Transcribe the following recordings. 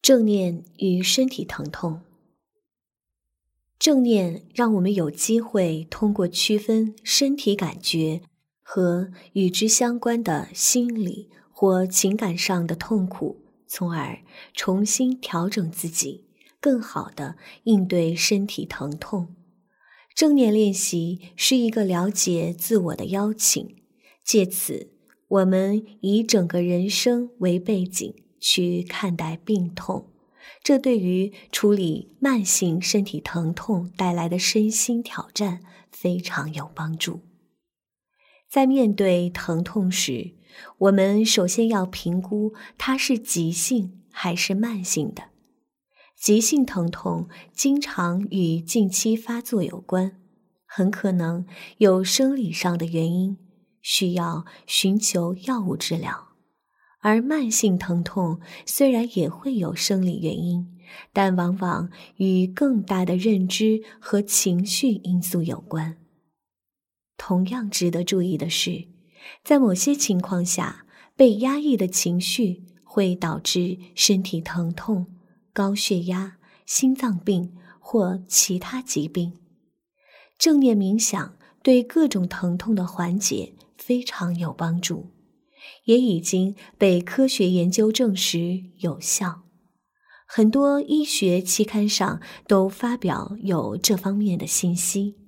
正念与身体疼痛。正念让我们有机会通过区分身体感觉和与之相关的心理或情感上的痛苦，从而重新调整自己，更好地应对身体疼痛。正念练习是一个了解自我的邀请，借此我们以整个人生为背景去看待病痛，这对于处理慢性身体疼痛带来的身心挑战非常有帮助。在面对疼痛时，我们首先要评估它是急性还是慢性的。急性疼痛经常与近期发作有关，很可能有生理上的原因，需要寻求药物治疗。而慢性疼痛虽然也会有生理原因，但往往与更大的认知和情绪因素有关。同样值得注意的是，在某些情况下，被压抑的情绪会导致身体疼痛、高血压、心脏病或其他疾病。正念冥想对各种疼痛的缓解非常有帮助，也已经被科学研究证实有效。很多医学期刊上都发表有这方面的信息。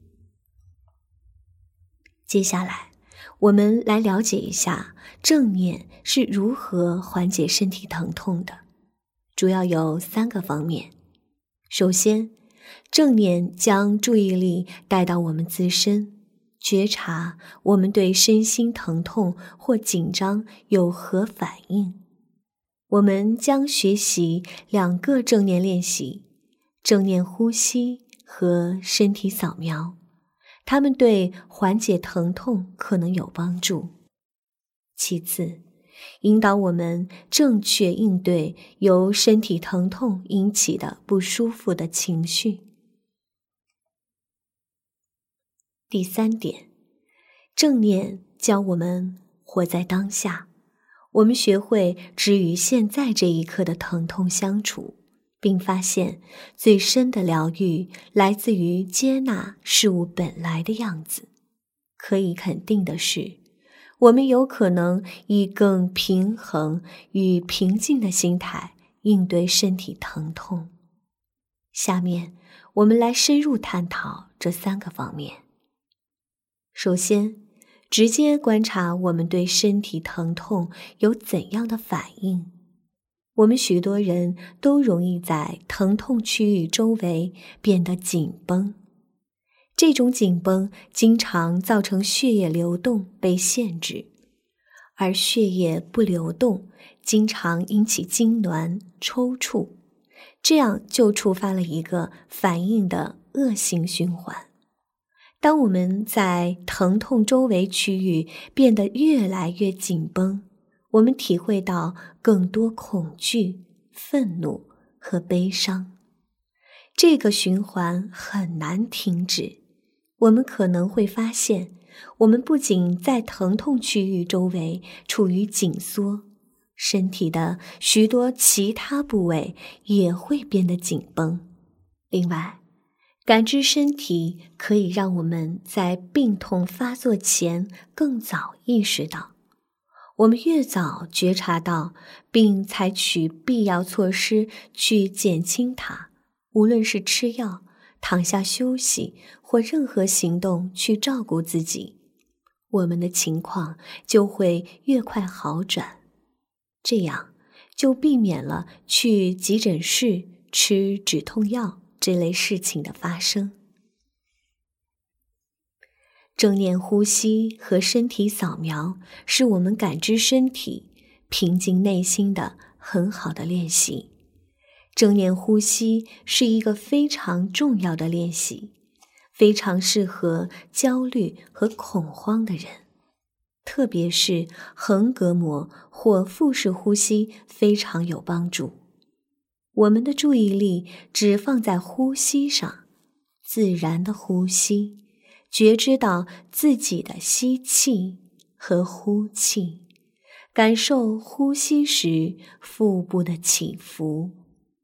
接下来，我们来了解一下正念是如何缓解身体疼痛的，主要有3个方面。首先，正念将注意力带到我们自身，觉察我们对身心疼痛或紧张有何反应。我们将学习2个正念练习：正念呼吸和身体扫描，它们对缓解疼痛可能有帮助。其次，引导我们正确应对由身体疼痛引起的不舒服的情绪。第3点，正念教我们活在当下，我们学会只与现在这一刻的疼痛相处，并发现最深的疗愈来自于接纳事物本来的样子。可以肯定的是，我们有可能以更平衡与平静的心态应对身体疼痛。下面我们来深入探讨这3个方面。首先，直接观察我们对身体疼痛有怎样的反应。我们许多人都容易在疼痛区域周围变得紧绷，这种紧绷经常造成血液流动被限制，而血液不流动经常引起痉挛、抽搐，这样就触发了一个反应的恶性循环。当我们在疼痛周围区域变得越来越紧绷，我们体会到更多恐惧、愤怒和悲伤。这个循环很难停止。我们可能会发现，我们不仅在疼痛区域周围处于紧缩，身体的许多其他部位也会变得紧绷。另外，感知身体可以让我们在病痛发作前更早意识到。我们越早觉察到并采取必要措施去减轻它，无论是吃药、躺下休息或任何行动去照顾自己，我们的情况就会越快好转。这样就避免了去急诊室吃止痛药这类事情的发生。正念呼吸和身体扫描是我们感知身体、平静内心的很好的练习。正念呼吸是一个非常重要的练习，非常适合焦虑和恐慌的人，特别是横膈膜或腹式呼吸非常有帮助。我们的注意力只放在呼吸上，自然的呼吸，觉知到自己的吸气和呼气，感受呼吸时腹部的起伏，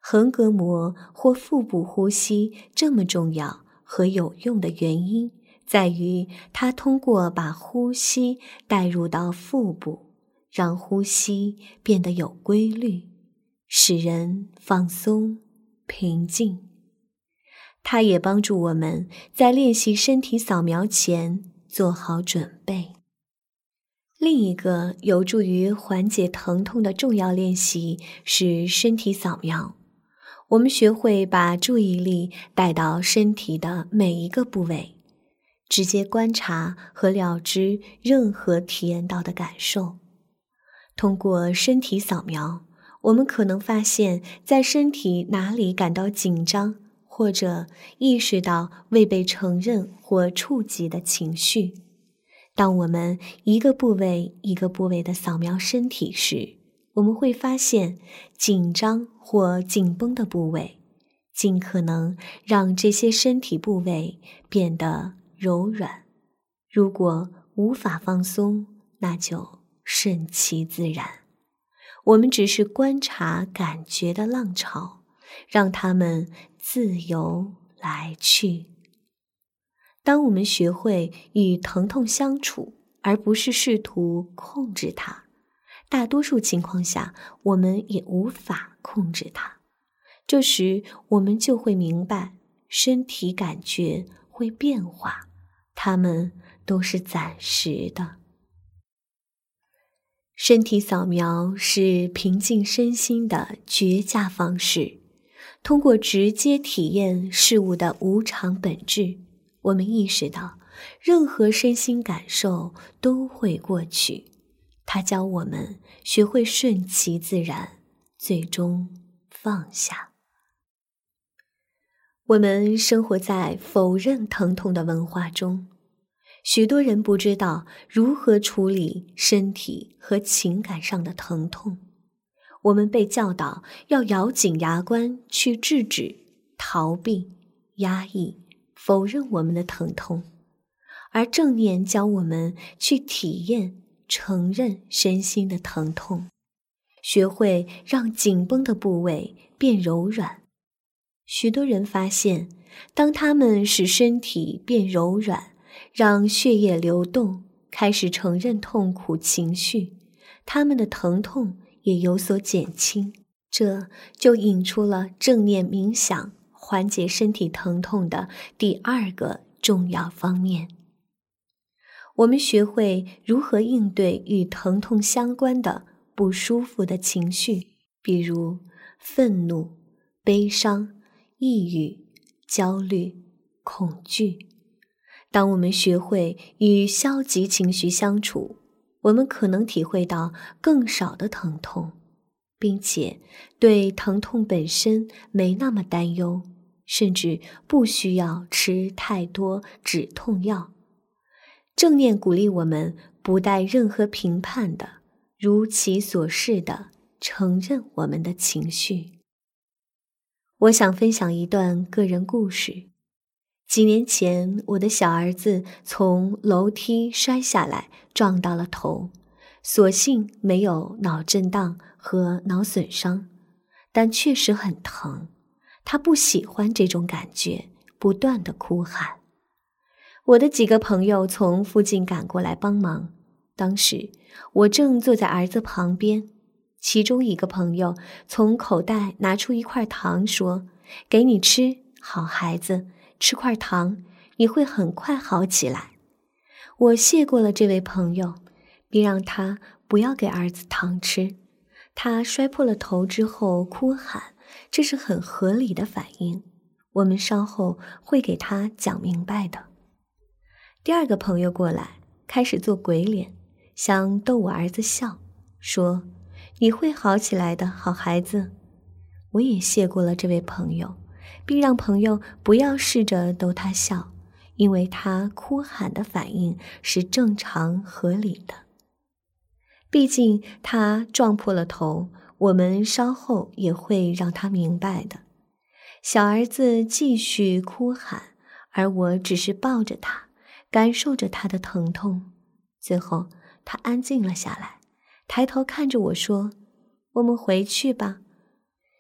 横膈膜或腹部呼吸这么重要和有用的原因，在于它通过把呼吸带入到腹部，让呼吸变得有规律，使人放松、平静。它也帮助我们在练习身体扫描前做好准备。另一个有助于缓解疼痛的重要练习是身体扫描。我们学会把注意力带到身体的每一个部位，直接观察和了知任何体验到的感受。通过身体扫描，我们可能发现在身体哪里感到紧张，或者意识到未被承认或触及的情绪。当我们一个部位一个部位地扫描身体时，我们会发现紧张或紧绷的部位，尽可能让这些身体部位变得柔软。如果无法放松，那就顺其自然。我们只是观察感觉的浪潮，让它们自由来去。当我们学会与疼痛相处，而不是试图控制它，大多数情况下我们也无法控制它。这时我们就会明白，身体感觉会变化，它们都是暂时的。身体扫描是平静身心的绝佳方式。通过直接体验事物的无常本质，我们意识到任何身心感受都会过去。它教我们学会顺其自然，最终放下。我们生活在否认疼痛的文化中，许多人不知道如何处理身体和情感上的疼痛。我们被教导要咬紧牙关去制止、逃避、压抑、否认我们的疼痛，而正念教我们去体验、承认身心的疼痛，学会让紧绷的部位变柔软。许多人发现，当他们使身体变柔软，让血液流动，开始承认痛苦情绪，他们的疼痛也有所减轻。这就引出了正念冥想缓解身体疼痛的第二个重要方面。我们学会如何应对与疼痛相关的不舒服的情绪，比如愤怒、悲伤、抑郁、焦虑、恐惧。当我们学会与消极情绪相处，我们可能体会到更少的疼痛，并且对疼痛本身没那么担忧，甚至不需要吃太多止痛药。正念鼓励我们不带任何评判的，如其所示的承认我们的情绪。我想分享一段个人故事。几年前，我的小儿子从楼梯摔下来，撞到了头，所幸没有脑震荡和脑损伤，但确实很疼。他不喜欢这种感觉，不断地哭喊。我的几个朋友从附近赶过来帮忙，当时我正坐在儿子旁边，其中一个朋友从口袋拿出一块糖说：“给你吃，好孩子，吃块糖，你会很快好起来。”我谢过了这位朋友，并让他不要给儿子糖吃。他摔破了头之后哭喊，这是很合理的反应，我们稍后会给他讲明白的。第二个朋友过来，开始做鬼脸，想逗我儿子笑，说：“你会好起来的，好孩子。”我也谢过了这位朋友，并让朋友不要试着逗他笑，因为他哭喊的反应是正常合理的。毕竟他撞破了头，我们稍后也会让他明白的。小儿子继续哭喊，而我只是抱着他，感受着他的疼痛。最后他安静了下来，抬头看着我说：“我们回去吧。”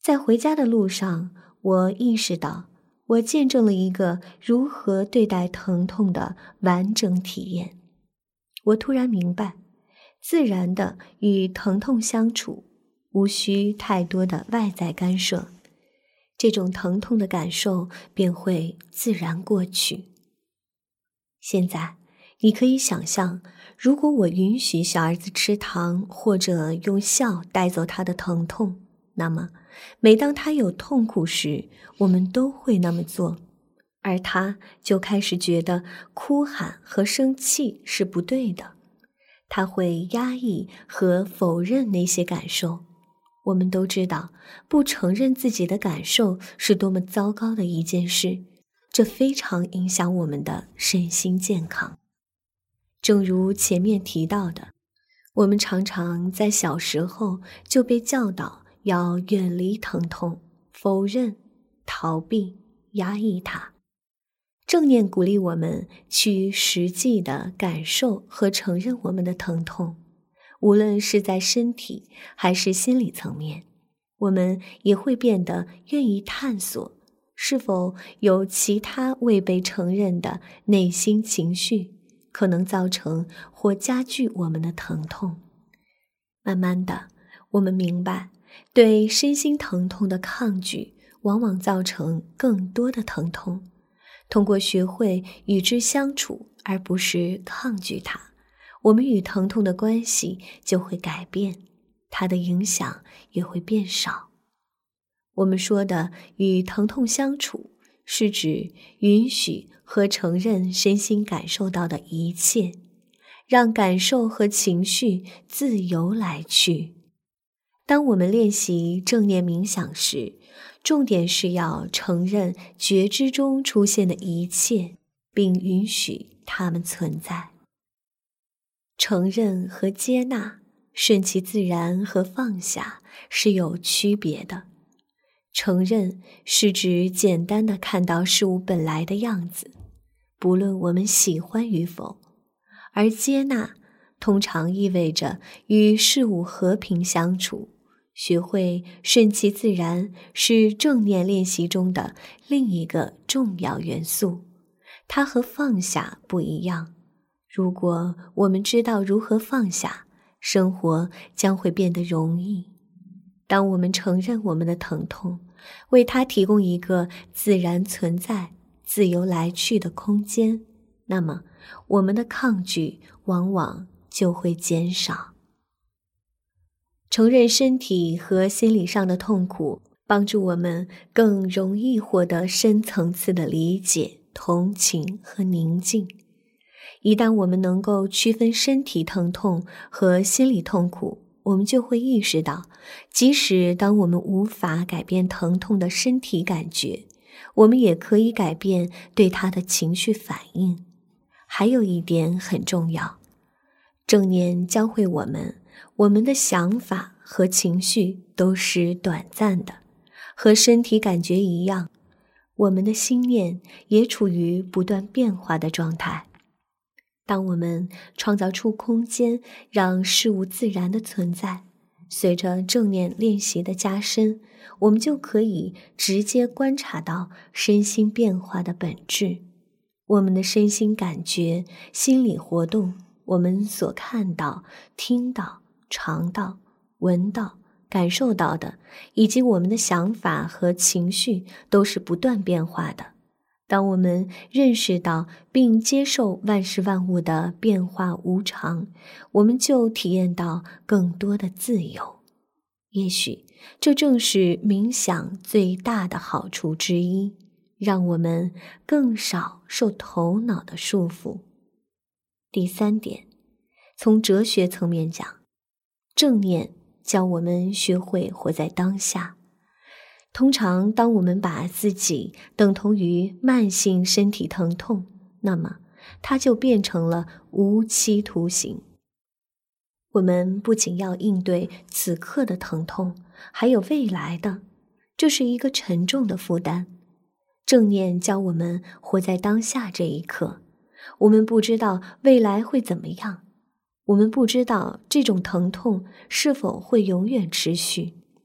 在回家的路上，我意识到，我见证了一个如何对待疼痛的完整体验。我突然明白，自然地与疼痛相处，无需太多的外在干涉，这种疼痛的感受便会自然过去。现在，你可以想象，如果我允许小儿子吃糖，或者用笑带走他的疼痛，那么每当他有痛苦时，我们都会那么做，而他就开始觉得哭喊和生气是不对的，他会压抑和否认那些感受。我们都知道，不承认自己的感受是多么糟糕的一件事，这非常影响我们的身心健康。正如前面提到的，我们常常在小时候就被教导要远离疼痛，否认、逃避、压抑它。正念鼓励我们去实际的感受和承认我们的疼痛，无论是在身体还是心理层面，我们也会变得愿意探索是否有其他未被承认的内心情绪，可能造成或加剧我们的疼痛。慢慢的，我们明白，对身心疼痛的抗拒往往造成更多的疼痛。通过学会与之相处，而不是抗拒它，我们与疼痛的关系就会改变，它的影响也会变少。我们说的与疼痛相处，是指允许和承认身心感受到的一切，让感受和情绪自由来去。当我们练习正念冥想时，重点是要承认觉知中出现的一切，并允许它们存在。承认和接纳，顺其自然和放下是有区别的。承认是指简单地看到事物本来的样子，不论我们喜欢与否，而接纳通常意味着与事物和平相处。学会顺其自然是正念练习中的另一个重要元素，它和放下不一样。如果我们知道如何放下，生活将会变得容易。当我们承认我们的疼痛，为它提供一个自然存在、自由来去的空间，那么我们的抗拒往往就会减少。承认身体和心理上的痛苦，帮助我们更容易获得深层次的理解、同情和宁静。一旦我们能够区分身体疼痛和心理痛苦，我们就会意识到，即使当我们无法改变疼痛的身体感觉，我们也可以改变对它的情绪反应。还有一点很重要，正念教会我们的想法和情绪都是短暂的，和身体感觉一样，我们的心念也处于不断变化的状态。当我们创造出空间，让事物自然的存在，随着正念练习的加深，我们就可以直接观察到身心变化的本质。我们的身心感觉、心理活动，我们所看到、听到、尝到、闻到、感受到的，以及我们的想法和情绪，都是不断变化的。当我们认识到并接受万事万物的变化无常，我们就体验到更多的自由。也许这正是冥想最大的好处之一，让我们更少受头脑的束缚。第三点，从哲学层面讲，正念教我们学会活在当下。通常当我们把自己等同于慢性身体疼痛，那么它就变成了无期徒刑。我们不仅要应对此刻的疼痛，还有未来的，这是一个沉重的负担。正念教我们活在当下这一刻，我们不知道未来会怎么样，我们不知道这种疼痛是否会永远持续。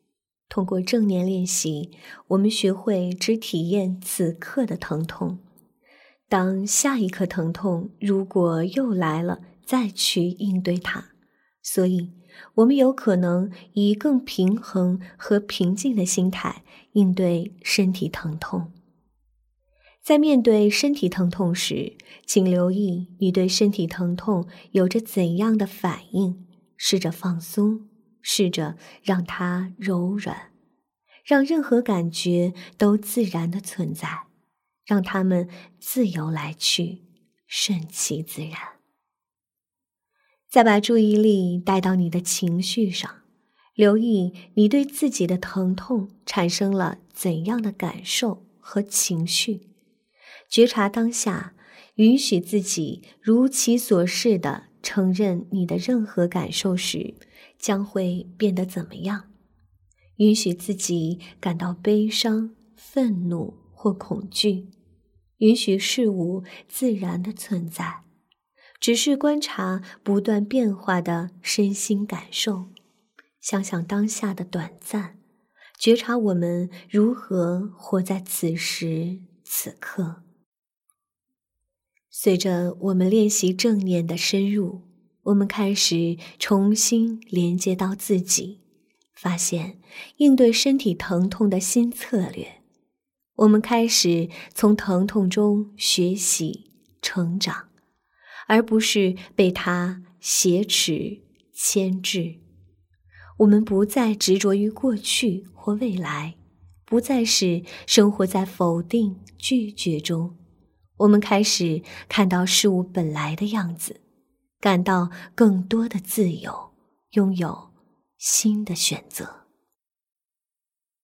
通过正念练习，我们学会只体验此刻的疼痛。当下一刻疼痛如果又来了，再去应对它。所以，我们有可能以更平衡和平静的心态应对身体疼痛。在面对身体疼痛时，请留意你对身体疼痛有着怎样的反应，试着放松，试着让它柔软，让任何感觉都自然地存在，让它们自由来去，顺其自然。再把注意力带到你的情绪上，留意你对自己的疼痛产生了怎样的感受和情绪，觉察当下，允许自己如其所是地承认你的任何感受时，将会变得怎么样？允许自己感到悲伤、愤怒或恐惧，允许事物自然的存在，只是观察不断变化的身心感受，想想当下的短暂，觉察我们如何活在此时此刻。随着我们练习正念的深入，我们开始重新连接到自己，发现应对身体疼痛的新策略。我们开始从疼痛中学习成长，而不是被它挟持牵制。我们不再执着于过去或未来，不再是生活在否定拒绝中。我们开始看到事物本来的样子，感到更多的自由，拥有新的选择。